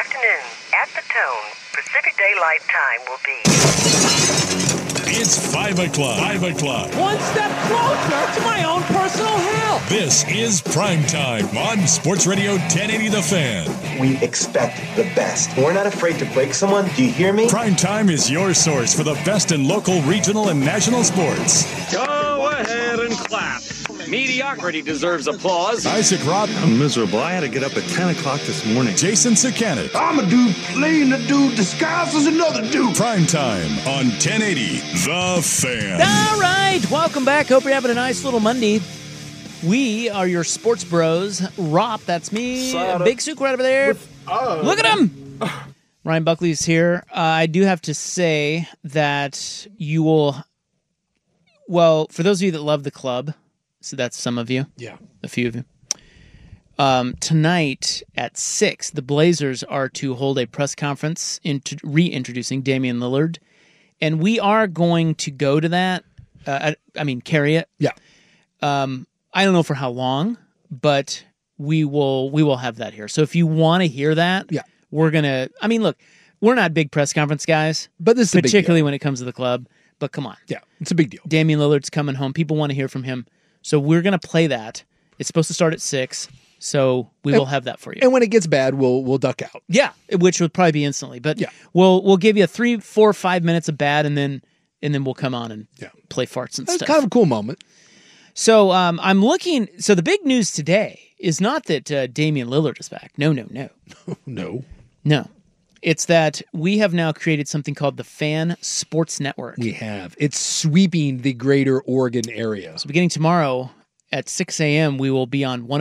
afternoon. At the tone, Pacific Daylight Time will be... It's 5 o'clock. 5 o'clock. One step closer to my own personal hell. This is Prime Time on Sports Radio 1080 The Fan. We expect the best. We're not afraid to break someone. Do you hear me? Prime Time is your source for the best in local, regional, and national sports. Go ahead and clap. Mediocrity deserves applause. Isaac Robb. I'm miserable. I had to get up at 10 o'clock this morning. Jason Sakanet. I'm a dude playing a dude disguised as another dude. Prime Time on 1080 The Fan. All right, welcome back. Hope you're having a nice little Monday. We are your sports bros. Rop, that's me. Big Sook right over there. Look at him. Ryan Buckley's here. I do have to say that you will... Well, for those of you that love the club, so that's some of you. Yeah. A few of you. Tonight at 6, the Blazers are to hold a press conference reintroducing Damian Lillard. And we are going to go to that. Carry it. Yeah. I don't know for how long, but we will have that here. So if you want to hear that, yeah, we're going to... I mean, look, we're not big press conference guys, but this is particularly when it comes to the club. But come on. Yeah, it's a big deal. Damian Lillard's coming home. People want to hear from him. So we're going to play that. It's supposed to start at 6, so we will have that for you. And when it gets bad, we'll duck out. Yeah, which would probably be instantly. But yeah, we'll give you 3, 4, 5 minutes of bad, and then we'll come on and play farts and stuff. It's kind of a cool moment. So I'm looking. So the big news today is not that Damian Lillard is back. No. No. It's that we have now created something called the Fan Sports Network. We have. It's sweeping the greater Oregon area. So beginning tomorrow at 6 a.m., we will be on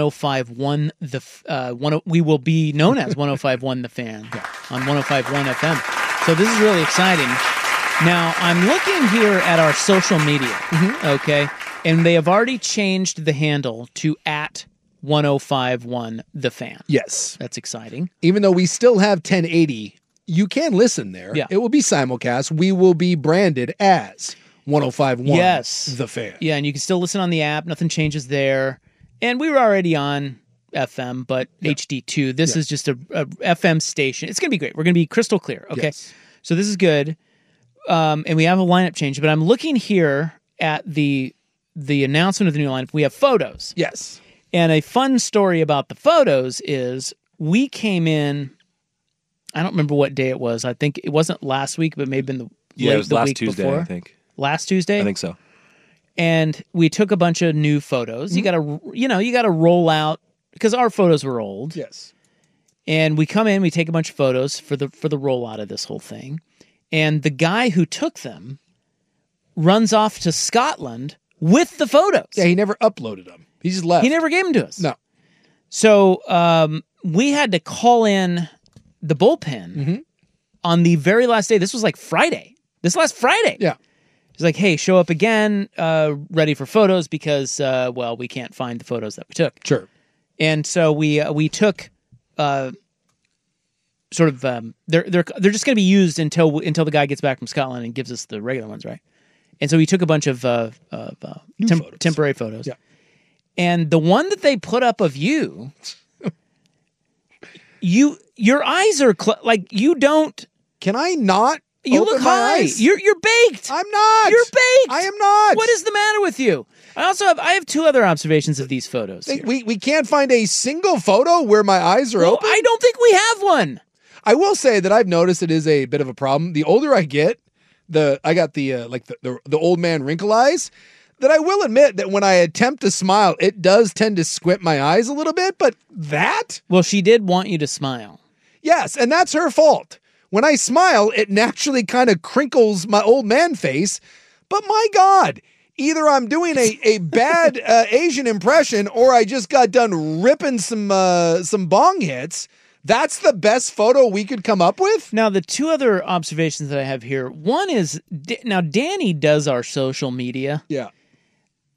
105.1 we will be known as 105.1 The Fan on 105.1 FM. So this is really exciting. Now, I'm looking here at our social media, okay? And they have already changed the handle to at 105.1 The Fan. Yes. That's exciting. Even though we still have 1080, you can listen there. Yeah. It will be simulcast. We will be branded as 105.1 Yes. The Fan. Yeah, and you can still listen on the app. Nothing changes there. And we were already on FM, but HD2. This is just a FM station. It's going to be great. We're going to be crystal clear, okay? Yes. So this is good. And we have a lineup change, but I'm looking here at the announcement of the new lineup. We have photos. Yes. And a fun story about the photos is we came in, I don't remember what day it was. I think it wasn't last week, but maybe it was last Tuesday, before. I think. Last Tuesday? I think so. And we took a bunch of new photos. You got to roll out because our photos were old. Yes. And we come in, we take a bunch of photos for the rollout of this whole thing. And the guy who took them runs off to Scotland with the photos. Yeah, he never uploaded them. He just left. He never gave them to us. No. So we had to call in the bullpen on the very last day. This was like Friday. This last Friday. Yeah. He's like, hey, show up again, ready for photos because, we can't find the photos that we took. Sure. And so we took they're just going to be used until the guy gets back from Scotland and gives us the regular ones, right? And so we took a bunch of temporary photos. Yeah. And the one that they put up of you, your eyes are you don't. Can I not? You open look my high. eyes? You're baked. I'm not. You're baked. I am not. What is the matter with you? I have 2 other observations of these photos. We can't find a single photo where my eyes are open. I don't think we have one. I will say that I've noticed it is a bit of a problem. The older I get, I got the old man wrinkle eyes. That I will admit that when I attempt to smile, it does tend to squint my eyes a little bit. But that? Well, she did want you to smile. Yes, and that's her fault. When I smile, it naturally kind of crinkles my old man face. But my God, either I'm doing a bad Asian impression or I just got done ripping some bong hits. That's the best photo we could come up with? Now, the 2 other observations that I have here, one is, now Danny does our social media. Yeah.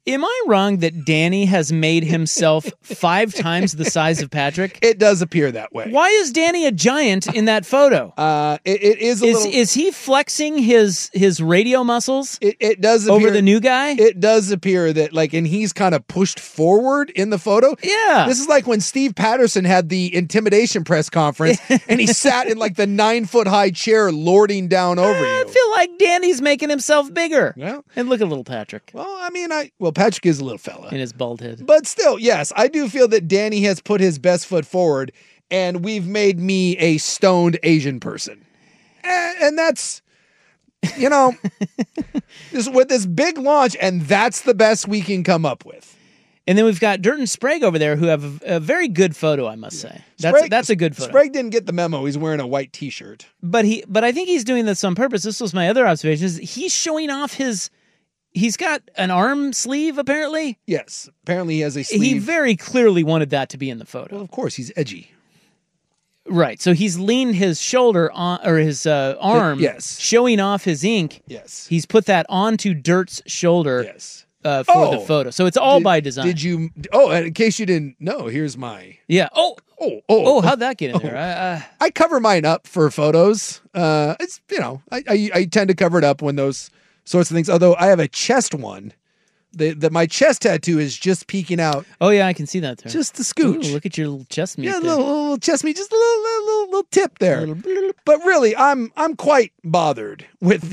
Am I wrong that Danny has made himself 5 times the size of Patrick? It does appear that way. Why is Danny a giant in that photo? It is a little... Is he flexing his radio muscles? It does appear, over the new guy? It does appear that, like, and he's kind of pushed forward in the photo. Yeah. This is like when Steve Patterson had the intimidation press conference and he sat in like the 9-foot-high chair lording down over you. I feel like Danny's making himself bigger. Yeah. And look at little Patrick. Well, I mean, Patrick is a little fella. In his bald head. But still, yes, I do feel that Danny has put his best foot forward, and we've made me a stoned Asian person. And that's, you know, with this big launch, and that's the best we can come up with. And then we've got Dirt and Sprague over there who have a very good photo, I must say. That's a good photo. Sprague didn't get the memo. He's wearing a white T-shirt. But I think he's doing this on purpose. This was my other observation. He's showing off he's got an arm sleeve, apparently. Yes. Apparently he has a sleeve. He very clearly wanted that to be in the photo. Well, of course, he's edgy. Right. So he's leaned his shoulder on, or his arm, yes, showing off his ink. Yes. He's put that onto Dirt's shoulder. Yes. For the photo. So it's all by design. Did you? Oh, and in case you didn't know, here's my. Yeah. Oh, how'd that get in there? I cover mine up for photos. It's, you know, I tend to cover it up when those sorts of things. Although I have a chest one, that my chest tattoo is just peeking out. Oh yeah, I can see that there. Just the scooch. Ooh, look at your little chest meat. Yeah, there. little chest meat, just a little tip there. But really, I'm quite bothered with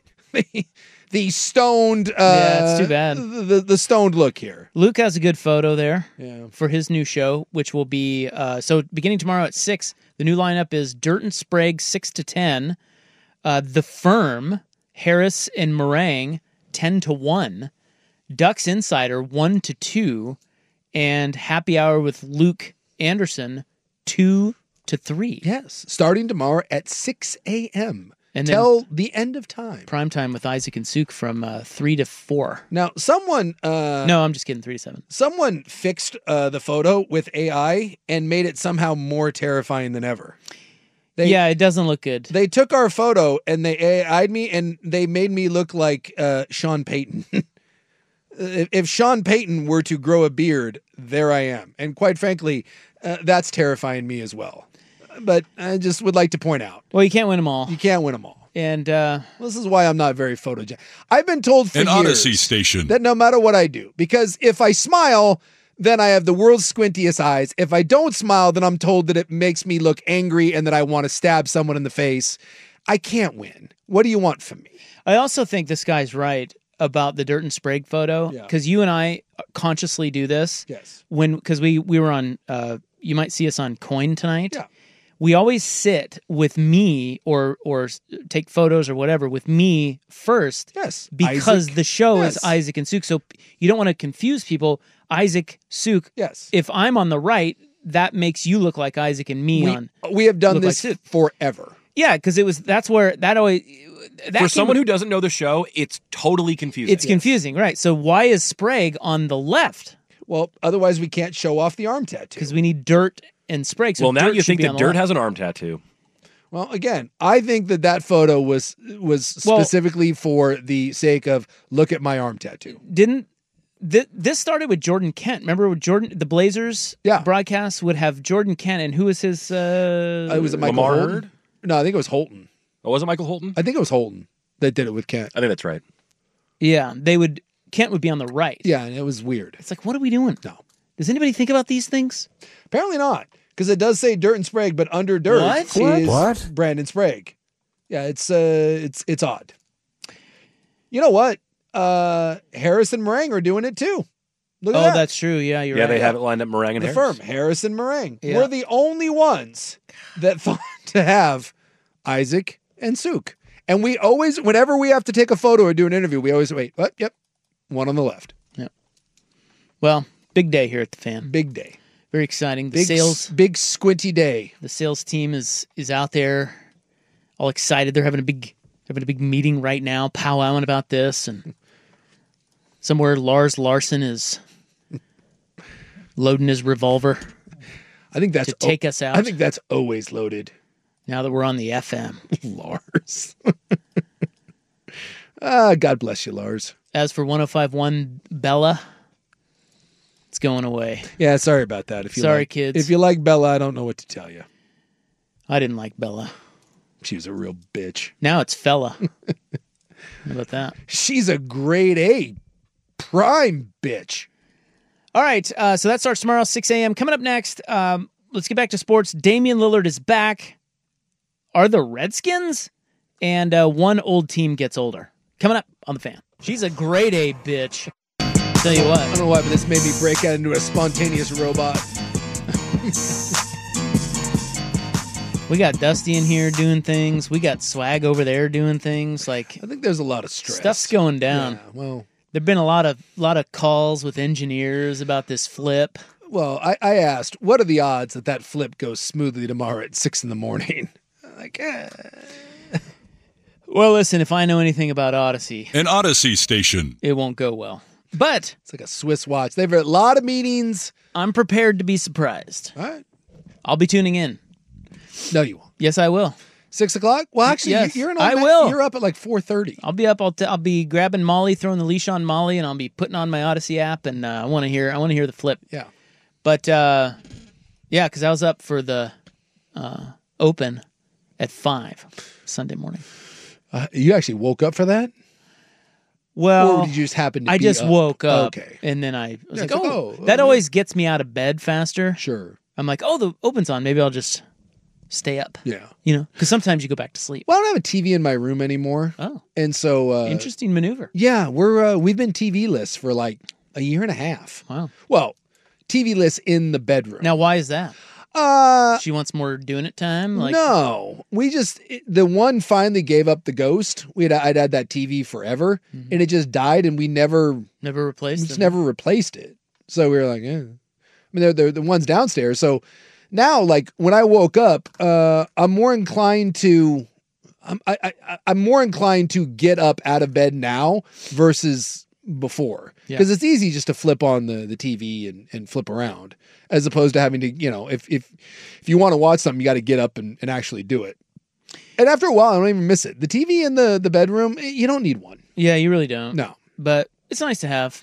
the stoned. Yeah, it's too bad. The stoned look here. Luke has a good photo there. Yeah. For his new show, which will be so beginning tomorrow at 6. The new lineup is Dirt and Sprague 6 to 10, The Firm, Harris and Meringue 10 to 1, Ducks Insider 1 to 2, and Happy Hour with Luke Anderson 2 to 3. Yes, starting tomorrow at 6 a.m. And till the end of time. Primetime with Isaac and Suk from 3 to 4. Now, someone... no, I'm just kidding, 3 to 7. Someone fixed the photo with AI and made it somehow more terrifying than ever. Yeah, it doesn't look good. They took our photo and they AI'd me and they made me look like Sean Payton. If Sean Payton were to grow a beard, there I am. And quite frankly, that's terrifying me as well. But I just would like to point out. Well, you can't win them all. You can't win them all. And this is why I'm not very photogenic. I've been told for An years Odyssey station that no matter what I do, because if I smile, then I have the world's squintiest eyes. If I don't smile, then I'm told that it makes me look angry and that I want to stab someone in the face. I can't win. What do you want from me? I also think this guy's right about the Dirt and Sprague photo, because you and I consciously do this. Yes. Because we were on, you might see us on Coin tonight. Yeah. We always sit with me or take photos or whatever with me first. Yes. Because Isaac. the show Yes. is Isaac and Suk. So you don't want to confuse people. Isaac, Suk. Yes. If I'm on the right, that makes you look like Isaac and me we have done look this like Suk. forever. Yeah, because that's where that always... For someone who doesn't know the show, it's totally confusing. It's confusing, right? So why is Sprague on the left? Well, otherwise we can't show off the arm tattoo. Because we need Dirt and Sprague. So well, now Dirt you should think be that on the Dirt left. has an arm tattoo. Well, again, I think that photo was specifically for the sake of look at my arm tattoo. This started with Jordan Kent. Remember with the Blazers broadcast would have Jordan Kent, and who was his... was it Michael Lamar Holton? Hurd? No, I think it was Holton. Oh, was it Michael Holton? I think it was Holton that did it with Kent. I think that's right. Yeah, Kent would be on the right. Yeah, and it was weird. It's like, what are we doing? No. Does anybody think about these things? Apparently not, because it does say Dirt and Sprague, but under Dirt is Brandon Sprague. Yeah, it's odd. You know what? Harris and Meringue are doing it too. Look at that. That's true. Yeah, you're right. Yeah, they have it lined up, Meringue and The Harris. Firm, Harris and Meringue. Yeah. We're the only ones that thought to have Isaac and Suk. And we always, whenever we have to take a photo or do an interview, we always wait. What? Yep. One on the left. Yep. Well, big day here at the Fan. Big day. Very exciting. The big squinty day. The sales team is out there, all excited. They're having a big meeting right now, powwowing about this, and somewhere Lars Larson is loading his revolver. I think that's to take us out. I think that's always loaded. Now that we're on the FM, Lars. God bless you, Lars. As for 105.1 Bella, it's going away. Yeah, sorry about that. Sorry, kids. If you like Bella, I don't know what to tell you. I didn't like Bella. She was a real bitch. Now it's Fella. How about that? She's a grade A prime bitch. All right, so that starts tomorrow, 6 a.m. Coming up next, let's get back to sports. Damian Lillard is back. Are the Redskins? And one old team gets older. Coming up on The Fan. She's a grade A bitch. Tell you what. I don't know why, but this made me break out into a spontaneous robot. We got Dusty in here doing things. We got Swag over there doing things. Like, I think there's a lot of stress. Stuff's going down. Yeah, well, there've been a lot of calls with engineers about this flip. Well, I asked, what are the odds that flip goes smoothly tomorrow at 6 a.m? Like, Well, listen, if I know anything about Odyssey, An Odyssey station. it won't go well. But it's like a Swiss watch. They've had a lot of meetings. I'm prepared to be surprised. All right. I'll be tuning in. No, you won't. Yes, I will. 6 o'clock? Well, actually, Yes, you're an I will. You're up at like 4:30. I'll be up. I'll be grabbing Molly, throwing the leash on Molly, and I'll be putting on my Odyssey app. And I want to hear the flip. Yeah. But yeah, because I was up for the Open at 5 Sunday morning. You actually woke up for that? Well, or did you just happen to I be just up? woke up, Okay. and then I was Yeah, like, it's like, oh, oh, that yeah. always gets me out of bed faster. Sure. I'm like, oh, the Open's on. Maybe I'll just stay up. Yeah. You know, because sometimes you go back to sleep. Well, I don't have a TV in my room anymore. Oh. And so... Interesting maneuver. Yeah, we've been TV-less for like a year and a half. Wow. Well, TV-less in the bedroom. Now, why is that? She wants more doing it time? No. The one finally gave up the ghost. I'd had that TV forever, and it just died, and we never replaced it. Never replaced it. So we were like, I mean, they're the ones downstairs. So now, like when I woke up, I'm more inclined to get up out of bed now versus before, because it's easy just to flip on the TV and flip around, as opposed to having to, if you want to watch something, you got to get up and actually do it. And after a while, I don't even miss it. The TV in the bedroom, you don't need one. Yeah, you really don't. No. But it's nice to have.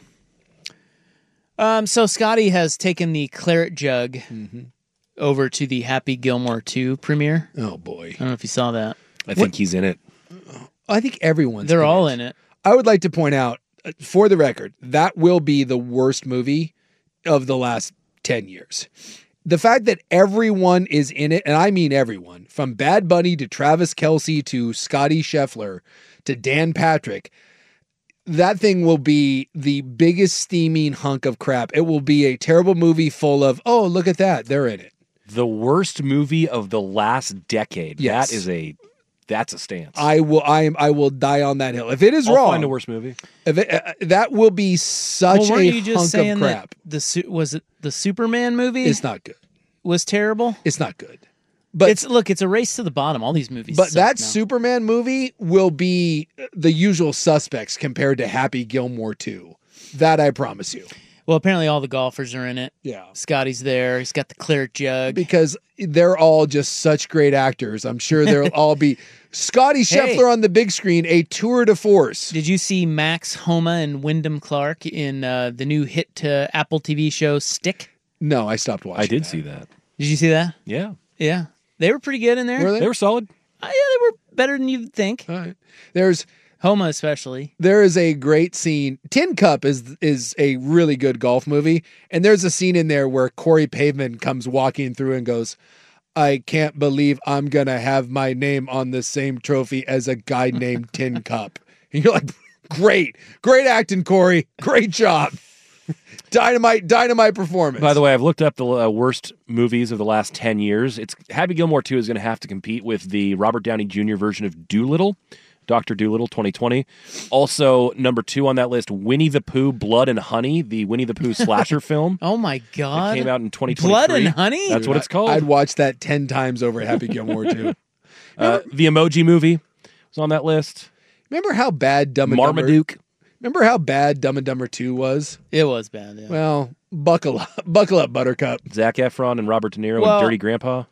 So Scotty has taken the Claret Jug over to the Happy Gilmore 2 premiere. Oh, boy. I don't know if you saw that. I think he's in it. I think everyone's They're all in it. I would like to point out, for the record, that will be the worst movie of the last 10 years. The fact that everyone is in it, and I mean everyone, from Bad Bunny to Travis Kelce to Scotty Scheffler to Dan Patrick, that thing will be the biggest steaming hunk of crap. It will be a terrible movie full of, oh, look at that, they're in it. The worst movie of the last decade. Yes. That's a stance. I will die on that hill. If it is I'll wrong, find a worse movie. If that will be such weren't a you just hunk saying of crap. that was it the Superman movie? It's not good. Was terrible. It's not good. But it's a race to the bottom. All these movies. But suck that now. Superman movie will be the usual suspects compared to Happy Gilmore 2. That I promise you. Well, apparently all the golfers are in it. Yeah. Scotty's there. He's got the Claret Jug. Because they're all just such great actors. I'm sure they'll all be. Scotty Scheffler on the big screen, a tour de force. Did you see Max Homa and Wyndham Clark in the new hit to Apple TV show Stick? No, I stopped watching. I did see that. Did you see that? Yeah. Yeah. They were pretty good in there. Were they? They were solid. Yeah, they were better than you'd think. All right. There's Homa especially. There is a great scene. Tin Cup is a really good golf movie, and there's a scene in there where Corey Pavement comes walking through and goes, I can't believe I'm going to have my name on the same trophy as a guy named Tin Cup. And you're like, great acting, Corey. Great job. Dynamite performance. By the way, I've looked up the worst movies of the last 10 years. It's Happy Gilmore 2 is going to have to compete with the Robert Downey Jr. version of Doolittle, Dr. Doolittle 2020. Also, number 2 on that list, Winnie the Pooh, Blood and Honey, the Winnie the Pooh slasher film. Oh my God. It came out in 2023. Blood and Honey? That's what it's called. I'd watch that 10 times over Happy Gilmore 2. The Emoji Movie was on that list. Remember how bad Dumb and Marmaduke. Remember how bad Dumb and Dumber 2 was? It was bad, yeah. Well, buckle up, Buttercup. Zac Efron and Robert De Niro Well, and Dirty Grandpa.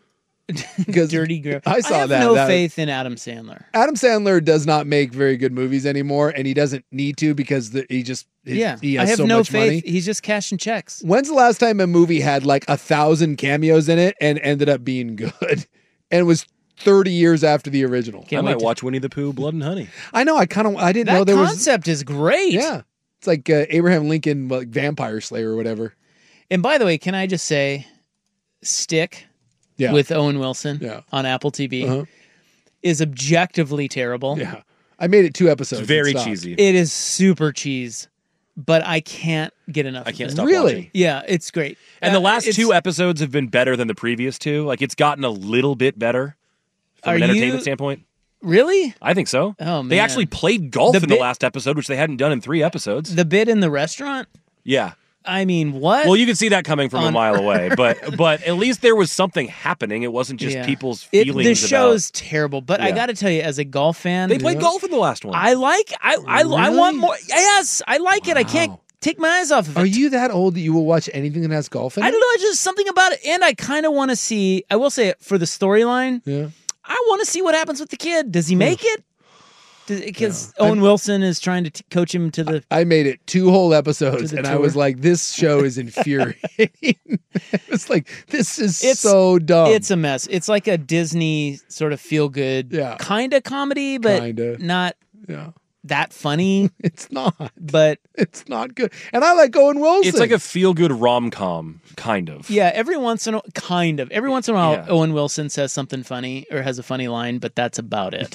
Because Dirty Grandpa. I saw have that. no that- faith in Adam Sandler. Adam Sandler does not make very good movies anymore, and he doesn't need to because he I has have so no much faith. money. He's just cashing checks. When's the last time a movie had like 1,000 cameos in it and ended up being good, and was 30 years after the original? I might watch Winnie the Pooh, Blood and Honey. I know. I didn't know That there was. concept is great. Yeah, it's like Abraham Lincoln, like Vampire Slayer or whatever. And by the way, can I just say, Stick Yeah. with Owen Wilson Yeah. on Apple TV Uh-huh. is objectively terrible. Yeah, I made it 2 episodes. It's very and stopped. cheesy. It is super cheese, but I can't get enough. I can't of it. stop Really? watching. Yeah, it's great. And the last it's- 2 episodes have been better than the previous 2. Like, it's gotten a little bit better from Are an entertainment you- standpoint. Really? I think so. Oh, man. They actually played golf The in bit- the last episode, which they hadn't done in 3 episodes. The bit in the restaurant? Yeah. I mean, what? Well, you can see that coming from a On- mile away, but at least there was something happening. It wasn't just Yeah. people's The feelings show's terrible, but I Yeah. got to tell you, as a golf fan, They played golf in the last one. I want more. Yes, I like it. I can't take my eyes off of it. Are you that old that you will watch anything that has golf in it? I don't know. It's just something about it, and I kind of want to see. I will say it for the storyline. Yeah. I want to see what happens with the kid. Does he make it? Because Owen Wilson is trying to coach him to the. I made it 2 whole episodes, To the and I tour. was like, "This show is infuriating." It's like this is It's so dumb. It's a mess. It's like a Disney sort of feel good, kind of comedy, but Kinda. not Yeah. that funny. It's not. But It's not good. And I like Owen Wilson. It's like a feel-good rom-com, kind of. yeah, every once in a while, Yeah. Owen Wilson says something funny or has a funny line, but that's about it.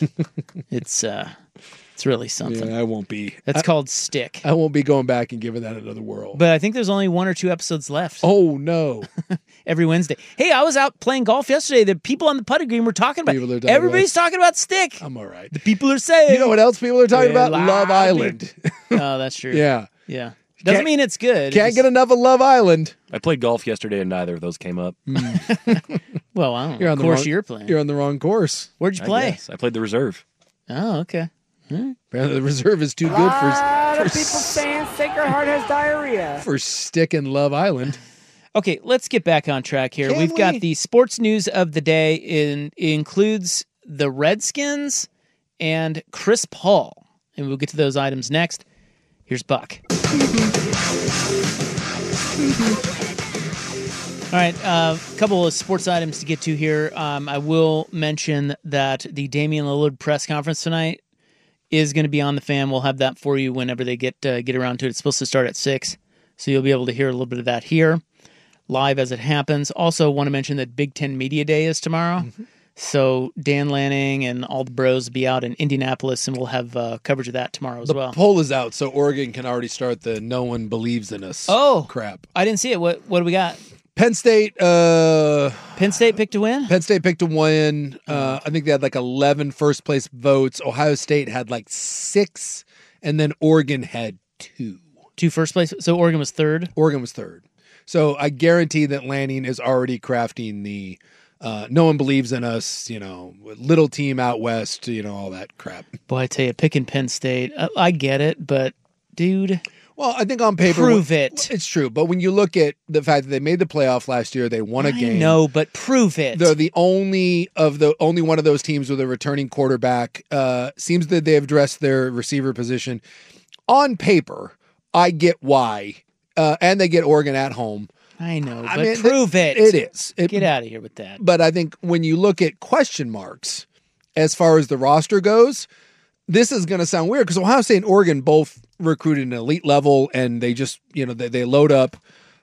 It's really something. Yeah, I won't be. That's called Stick. I won't be going back and giving that another whirl. But I think there's only 1 or 2 episodes left. Oh no! Every Wednesday. Hey, I was out playing golf yesterday. The people on the putting green were talking about. People are talking Everybody's talking about Stick. I'm all right. The people are saying. You know what else people are talking Well, about? Love Island. Oh, that's true. Yeah. Yeah. Doesn't Can't- mean it's good. Can't get enough of Love Island. I played golf yesterday, and neither of those came up. Well, I don't know. You're on Of the course wrong, you're playing. You're on the wrong course. Where'd you I play? guess. I played the reserve. Oh, okay. Apparently, the reserve is too good for people saying Sacred Heart has diarrhea. for Stick and Love Island. Okay, let's get back on track here. Can We've got we? the sports news of the day. It includes the Redskins and Chris Paul. And we'll get to those items next. Here's Buck. All right, a couple of sports items to get to here. I will mention that the Damian Lillard press conference tonight is going to be on the fan. We'll have that for you whenever they get around to it. It's supposed to start at 6, so you'll be able to hear a little bit of that here live as it happens. Also want to mention that Big Ten Media Day is tomorrow. Mm-hmm. So Dan Lanning and all the bros will be out in Indianapolis, and we'll have coverage of that tomorrow as The well. poll is out, so Oregon can already start the "No one believes in us." Crap! I didn't see it. What do we got? Penn State. Penn State picked to win. Penn State picked to win. I think they had like 11 first place votes. Ohio State had like 6, and then Oregon had 2. 2 first place. So Oregon was third. Oregon was third. So I guarantee that Lanning is already crafting the "No one believes in us," little team out west, all that crap. Boy, I tell you, picking Penn State, I get it, but dude, Well, I think on paper, prove it. It's true, but when you look at the fact that they made the playoff last year, they won a game. No, but prove it. They're the only one of those teams with a returning quarterback. Seems that they have addressed their receiver position. On paper, I get why, and they get Oregon at home. I know, but prove it. It is. Get out of here with that. But I think when you look at question marks as far as the roster goes, this is going to sound weird because Ohio State and Oregon both recruited an elite level, and they just they load up.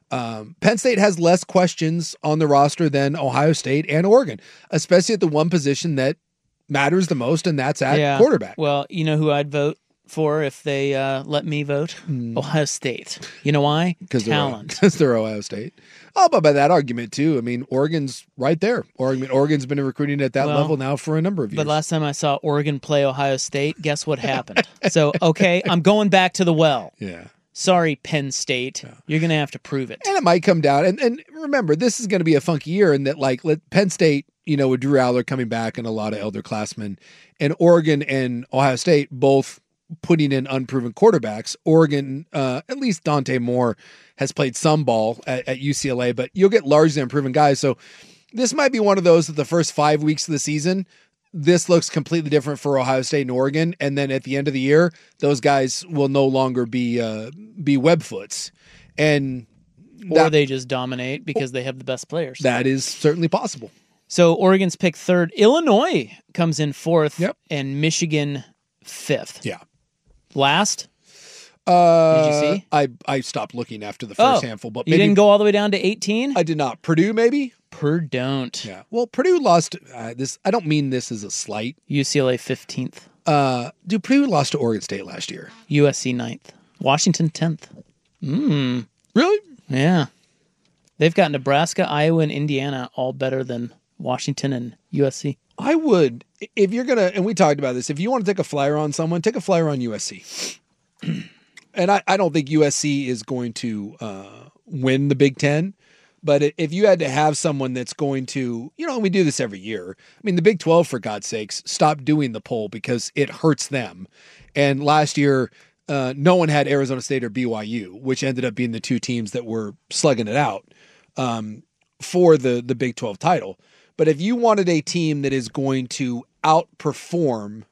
Penn State has less questions on the roster than Ohio State and Oregon, especially at the one position that matters the most, and that's at quarterback. Well, you know who I'd vote for if they let me vote? Ohio State. You know why? Talent. Because they're Ohio State. Oh, but by that argument, too, I mean, Oregon's right there. Oregon's been recruiting at that level now for a number of years. But last time I saw Oregon play Ohio State, guess what happened? So, okay, I'm going back to the well. Yeah. Sorry, Penn State. You're going to have to prove it. And it might come down. And remember, this is going to be a funky year in that, Penn State, with Drew Aller coming back and a lot of elder classmen, and Oregon and Ohio State both putting in unproven quarterbacks. Oregon, at least Dante Moore has played some ball at UCLA, but you'll get largely unproven guys. So This might be one of those that the first 5 weeks of the season, this looks completely different for Ohio State and Oregon. And then at the end of the year, those guys will no longer be webfoots. And or they just dominate because they have the best players. That is certainly possible. So Oregon's picked 3rd. Illinois comes in 4th. Yep. And Michigan 5th. Yeah. Last? Did you see? I stopped looking after the first handful. But you didn't go all the way down to 18? I did not. Purdue, maybe? Purdue don't. Yeah. Well, Purdue lost this. I don't mean this as a slight. UCLA 15th. Purdue lost to Oregon State last year. USC 9th. Washington 10th. Really? Yeah. They've got Nebraska, Iowa, and Indiana all better than Washington and USC. I would, if you're going to, and we talked about this, if you want to take a flyer on someone, take a flyer on USC. And I don't think USC is going to win the Big Ten. But if you had to have someone that's going to, and we do this every year. I mean, the Big 12, for God's sakes, stopped doing the poll because it hurts them. And last year, no one had Arizona State or BYU, which ended up being the two teams that were slugging it out for the Big 12 title. But if you wanted a team that is going to outperform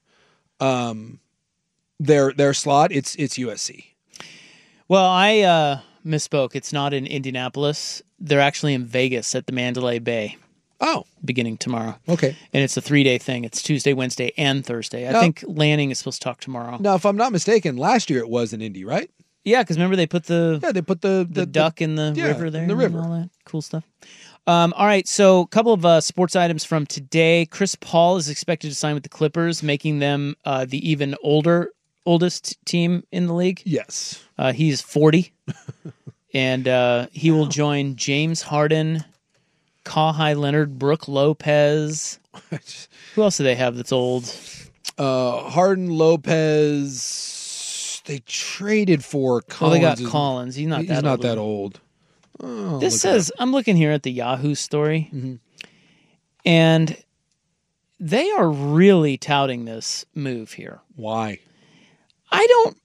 their slot, it's USC. Well, I misspoke. It's not in Indianapolis. They're actually in Vegas at the Mandalay Bay. Oh. Beginning tomorrow. Okay. And it's a 3-day thing. It's Tuesday, Wednesday, and Thursday. I think Lanning is supposed to talk tomorrow. Now, if I'm not mistaken, last year it was in Indy, right? Yeah, because remember they put the duck in the river there? In the river. And all that cool stuff. All right, so a couple of sports items from today. Chris Paul is expected to sign with the Clippers, making them the even oldest team in the league. Yes. He's 40. And he will join James Harden, Kawhi Leonard, Brooke Lopez. Who else do they have that's old? Harden, Lopez. They traded for Collins. They got Collins. He's not that old. Oh, this says, I'm looking here at the Yahoo story, and they are really touting this move here. Why? I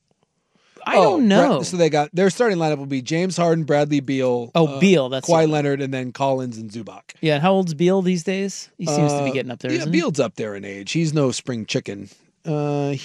don't know. So their starting lineup will be James Harden, Bradley Beal. Beal. That's Kawhi Leonard, and then Collins and Zubac. Yeah. How old's Beal these days? He seems to be getting up there. Yeah, Beal's up there in age. He's no spring chicken. He'll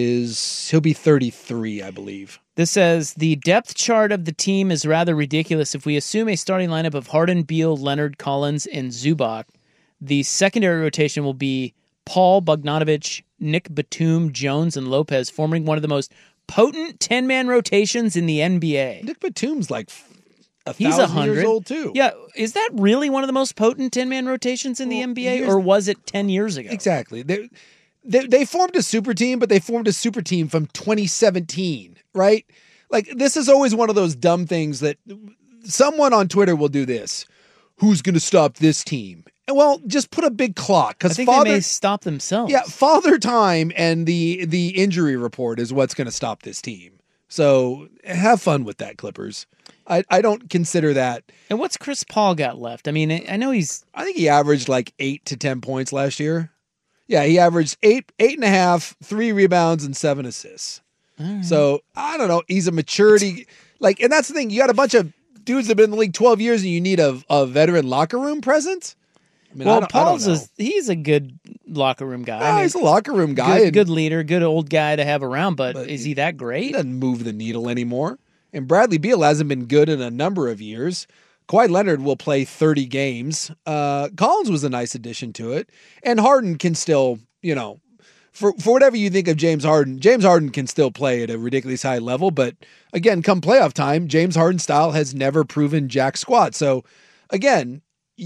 be 33, I believe. This says the depth chart of the team is rather ridiculous. If we assume a starting lineup of Harden, Beal, Leonard, Collins, and Zubac, the secondary rotation will be Paul, Bogdanovich, Nick Batum, Jones, and Lopez, forming one of the most potent 10-man rotations in the NBA. Nick Batum's like He's 1,000 years old too. Yeah, is that really one of the most potent 10-man rotations in the NBA, or was it 10 years ago? Exactly. They formed a super team, but they formed a super team from 2017, right? Like, this is always one of those dumb things that someone on Twitter will do this. Who's going to stop this team? And well, just put a big clock. I think they may stop themselves. Yeah, Father Time and the injury report is what's going to stop this team. So have fun with that, Clippers. I don't consider that. And what's Chris Paul got left? I mean, I know I think he averaged like 8 to 10 points last year. Yeah, he averaged 8.5, 3 rebounds, and 7 assists. Right. So I don't know. He's a maturity, and that's the thing. You got a bunch of dudes that have been in the league 12 years, and you need a veteran locker room presence. I mean, he's a good locker room guy. He's a locker room guy, good leader, good old guy to have around. But is he that great? He doesn't move the needle anymore. And Bradley Beal hasn't been good in a number of years. Kawhi Leonard will play 30 games. Collins was a nice addition to it. And Harden can still, for whatever you think of James Harden can still play at a ridiculously high level. But again, come playoff time, James Harden's style has never proven jack squat. So again,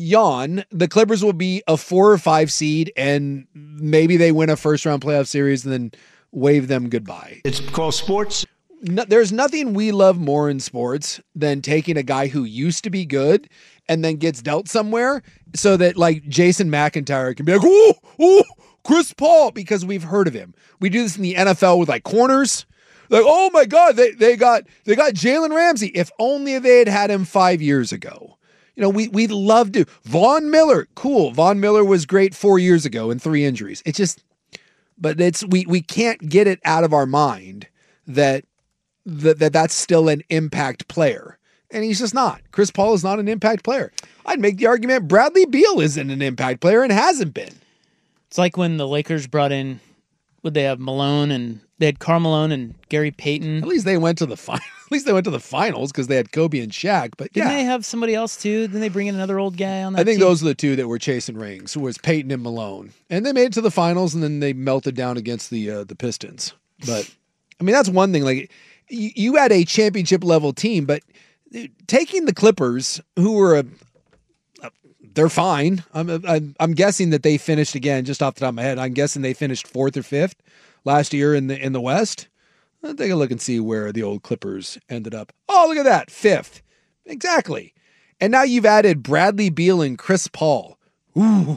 the Clippers will be a 4 or 5 seed, and maybe they win a first-round playoff series and then wave them goodbye. It's called sports. There's nothing we love more in sports than taking a guy who used to be good and then gets dealt somewhere so that Jason McIntyre can be like, oh, Chris Paul, because we've heard of him. We do this in the NFL with corners. Like, oh my God, they got Jalen Ramsey. If only they had him 5 years ago. We love to. Von Miller, cool. Von Miller was great 4 years ago and 3 injuries. It's just, but we can't get it out of our mind that's still an impact player. and he's just not. Chris Paul is not an impact player. I'd make the argument Bradley Beal isn't an impact player and hasn't been. It's like when the Lakers brought in, would they have Malone, and they had Karl Malone and Gary Payton. At least they went to the final. At least they went to the finals because they had Kobe and Shaq. But Didn't they have somebody else too? Didn't they bring in another old guy on that I think team? those are the two that were chasing rings. Was Payton and Malone, and they made it to the finals, and then they melted down against the Pistons. But I mean, that's one thing. Like you had a championship level team, but taking the Clippers, who were they're fine. I'm guessing that they finished, again, just off the top of my head, I'm guessing they finished 4th or 5th last year in the West. I'll take a look and see where the old Clippers ended up. Oh, look at that. 5th. Exactly. And now you've added Bradley Beal and Chris Paul. Ooh,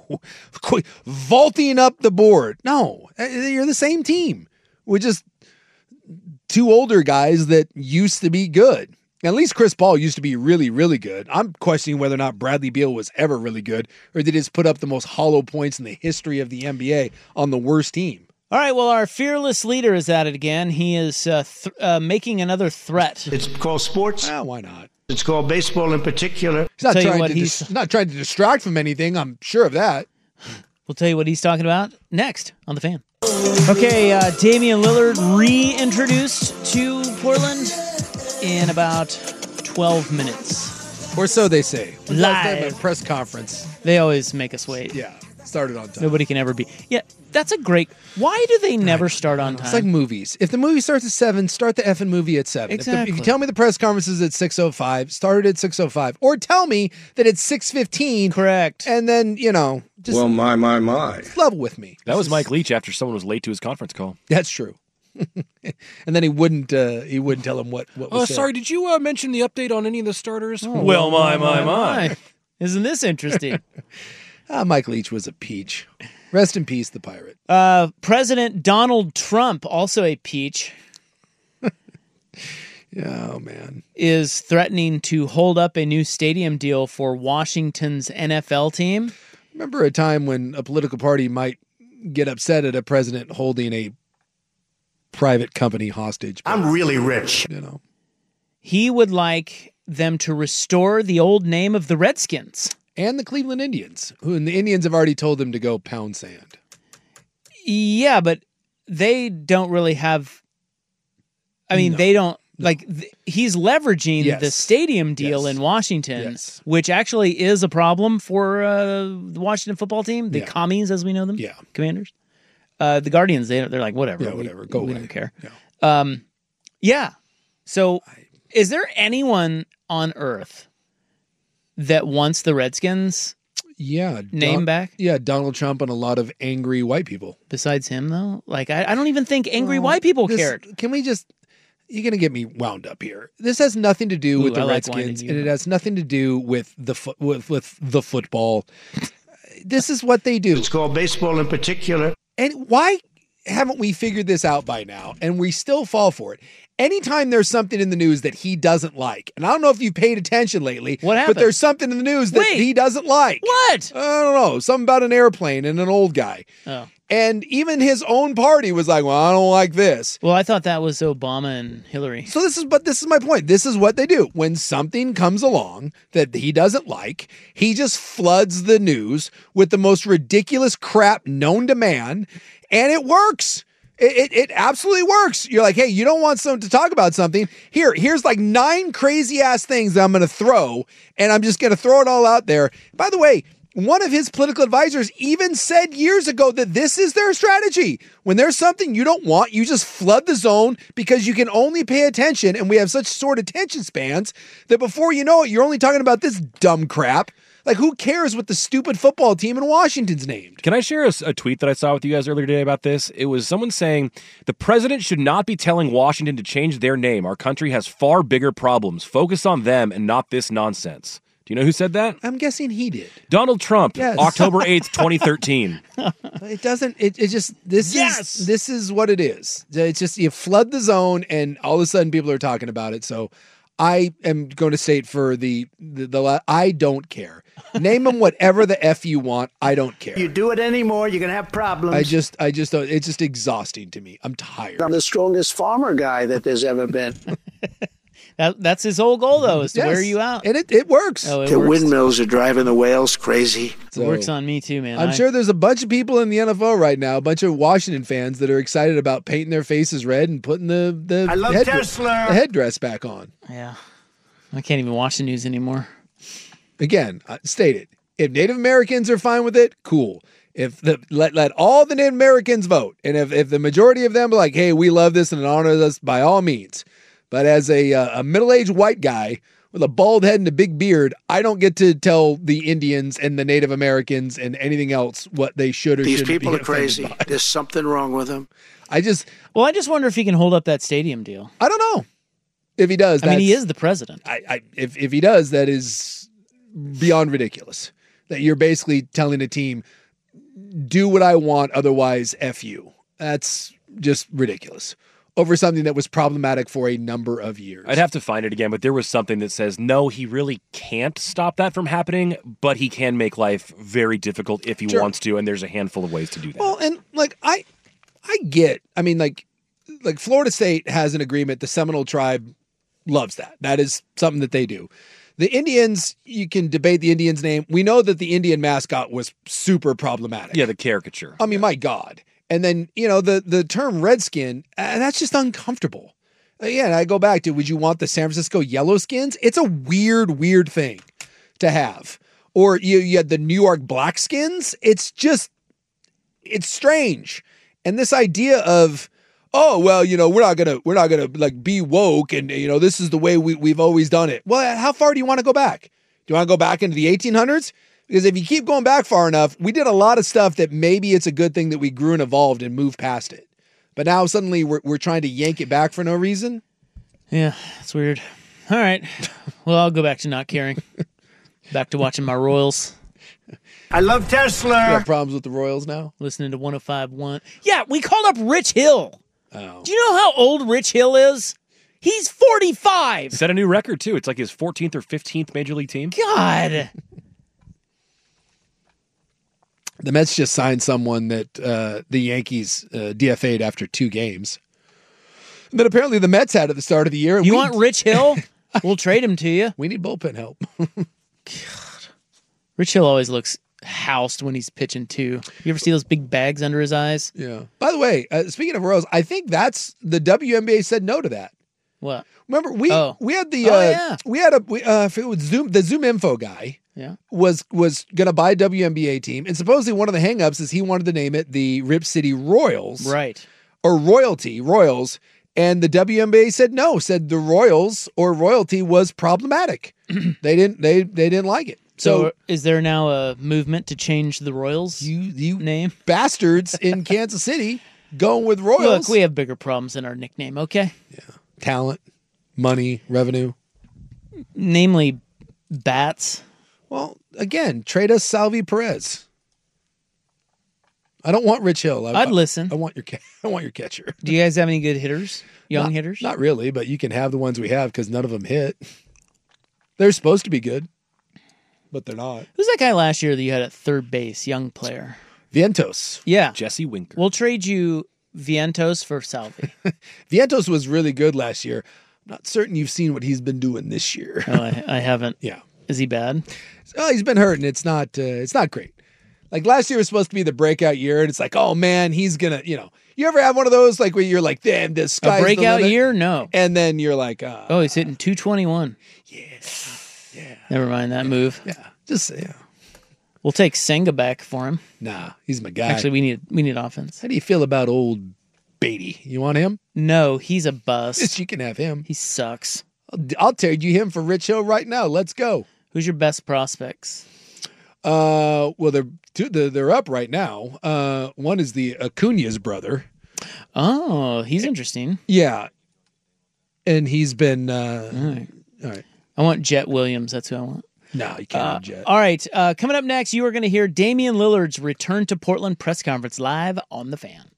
vaulting up the board. No, you're the same team with just two older guys that used to be good. At least Chris Paul used to be really, really good. I'm questioning whether or not Bradley Beal was ever really good, or did he just put up the most hollow points in the history of the NBA on the worst team. All right, well, our fearless leader is at it again. He is making another threat. It's called sports. Why not? It's called baseball in particular. He's not trying to distract from anything. I'm sure of that. We'll tell you what he's talking about next on The Fan. Okay, Damian Lillard reintroduced to Portland in about 12 minutes. Or so they say. Live. At a press conference. They always make us wait. Yeah, started on time. Nobody can ever be. Yeah, that's a great... Why do they never start on time? It's like movies. If the movie starts at 7, start the effing movie at 7. Exactly. If you tell me the press conference is at 6:05, start it at 6:05. Or tell me that it's 6:15. Correct. And then, just my. level with me. That was Mike Leach after someone was late to his conference call. That's true. And then he wouldn't tell him what was said. Sorry, did you mention the update on any of the starters? Oh, well, my. Isn't this interesting? Mike Leach was a peach. Rest in peace, the pirate. President Donald Trump, also a peach, oh, man, is threatening to hold up a new stadium deal for Washington's NFL team. Remember a time when a political party might get upset at a president holding a private company hostage? I'm really rich. He would like them to restore the old name of the Redskins. And the Cleveland Indians, and the Indians have already told him to go pound sand. Yeah, but they don't really have... I mean, they don't... he's leveraging the stadium deal in Washington, which actually is a problem for the Washington football team, the commies, as we know them, Commanders. The Guardians, they're like, whatever. Yeah, whatever. Go away. We don't care. Yeah. So is there anyone on Earth that wants the Redskins name back? Yeah, Donald Trump and a lot of angry white people. Besides him, though? I don't even think angry white people cared. Can we just... You're going to get me wound up here. This has nothing to do with the Redskins, and it has nothing to do with with the football. This is what they do. It's called baseball in particular. And why haven't we figured this out by now? And we still fall for it. Anytime there's something in the news that he doesn't like, and I don't know if you've paid attention lately, what happened? But there's something in the news that he doesn't like. What? I don't know. Something about an airplane and an old guy. Oh. And even his own party was like, well, I don't like this. Well, I thought that was Obama and Hillary. So this is my point. This is what they do. When something comes along that he doesn't like, he just floods the news with the most ridiculous crap known to man, and it works. It absolutely works. You're like, hey, you don't want someone to talk about something. Here's like 9 crazy ass things that I'm going to throw, and I'm just going to throw it all out there. By the way, one of his political advisors even said years ago that this is their strategy. When there's something you don't want, you just flood the zone because you can only pay attention, and we have such short attention spans that before you know it, you're only talking about this dumb crap. Like, who cares what the stupid football team in Washington's named? Can I share a tweet that I saw with you guys earlier today about this? It was someone saying, the president should not be telling Washington to change their name. Our country has far bigger problems. Focus on them and not this nonsense. Do you know who said that? I'm guessing he did. Donald Trump, yes. October 8th, 2013. This is what it is. It's just, you flood the zone and all of a sudden people are talking about it. So I am going to state for the I don't care. Name them whatever the F you want. I don't care. You do it anymore, you're going to have problems. I just don't. It's just exhausting to me. I'm tired. I'm the strongest farmer guy that there's ever been. That's his whole goal, though, is to wear you out. And it works. Oh, it The works. windmills are driving the whales crazy. It works on me, too, man. I'm sure there's a bunch of people in the NFL right now, a bunch of Washington fans that are excited about painting their faces red and putting the I love Tesla. the headdress back on. Yeah. I can't even watch the news anymore. Again, state it. If Native Americans are fine with it, cool. If let all the Native Americans vote, and if the majority of them are like, hey, we love this and it honors us, by all means. But as a middle-aged white guy with a bald head and a big beard, I don't get to tell the Indians and the Native Americans and anything else what they should or These shouldn't people be are crazy. by. There's something wrong with them. I just wonder if he can hold up that stadium deal. I don't know if he does. I mean, he is the president. If he does, that is beyond ridiculous. That you're basically telling a team, do what I want, otherwise F you. That's just ridiculous. Over something that was problematic for a number of years. I'd have to find it again, but there was something that says, no, he really can't stop that from happening, but he can make life very difficult if he wants to, and there's a handful of ways to do that. Well, and like I get, I mean, like Florida State has an agreement. The Seminole tribe loves that. That is something that they do. The Indians, you can debate the Indians' name. We know that the Indian mascot was super problematic. Yeah, the caricature. I mean, my God. And then, the term redskin, that's just uncomfortable. Again, I go back to, would you want the San Francisco Yellowskins? It's a weird thing to have. Or you had the New York Blackskins. It's strange. And this idea of, oh, well, we're not gonna like be woke and, this is the way we've always done it. Well, how far do you want to go back? Do you want to go back into the 1800s? Because if you keep going back far enough, we did a lot of stuff that maybe it's a good thing that we grew and evolved and moved past it. But now suddenly we're trying to yank it back for no reason. Yeah, it's weird. All right. Well, I'll go back to not caring. Back to watching my Royals. I love Tesla. You got problems with the Royals now? Listening to 105.1. Yeah, we called up Rich Hill. Oh. Do you know how old Rich Hill is? He's 45. Set a new record, too. It's like his 14th or 15th Major League team. God. The Mets just signed someone that the Yankees DFA'd after 2 games. And then apparently the Mets had at the start of the year. You want Rich Hill? We'll trade him to you. We need bullpen help. God. Rich Hill always looks housed when he's pitching, too. You ever see those big bags under his eyes? Yeah. By the way, speaking of Royals, I think that's the WNBA said no to that. What? Remember, we had the the Zoom Info guy. Yeah, was going to buy a WNBA team, and supposedly one of the hangups is he wanted to name it the Rip City Royals, right? Or Royals, and the WNBA said no, said the Royals or royalty was problematic. They didn't like it. So is there now a movement to change the Royals? You name bastards in Kansas City going with Royals. Look, we have bigger problems than our nickname. Okay. Yeah, talent, money, revenue, namely bats. Well, again, trade us Salvi Perez. I don't want Rich Hill. I'd listen. I want your catcher. Do you guys have any good hitters? Young hitters? Not really, but you can have the ones we have because none of them hit. They're supposed to be good, but they're not. Who's that guy last year that you had at third base? Young player. Vientos. Yeah. Jesse Winker. We'll trade you Vientos for Salvi. Vientos was really good last year. I'm not certain you've seen what he's been doing this year. Oh, I haven't. Yeah. Is he bad? Oh, he's been hurt, and it's not great. Like last year was supposed to be the breakout year, and it's like, oh man, he's gonna, you ever have one of those like where you're like, damn, this guy's a breakout the limit? year? No. And then you're like, oh, he's hitting 221. Yeah. Never mind that move. Yeah. We'll take Senga back for him. Nah, he's my guy. Actually, we need offense. How do you feel about old Beatty? You want him? No, he's a bust. Yes, you can have him. He sucks. I'll trade you him for Rich Hill right now. Let's go. Who's your best prospects? Well, they're up right now. One is the Acuna's brother. Oh, he's interesting. Yeah, and he's been all right. I want Jet Williams. That's who I want. No, you can't have Jet. All right, coming up next, you are going to hear Damian Lillard's return to Portland press conference live on The Fan.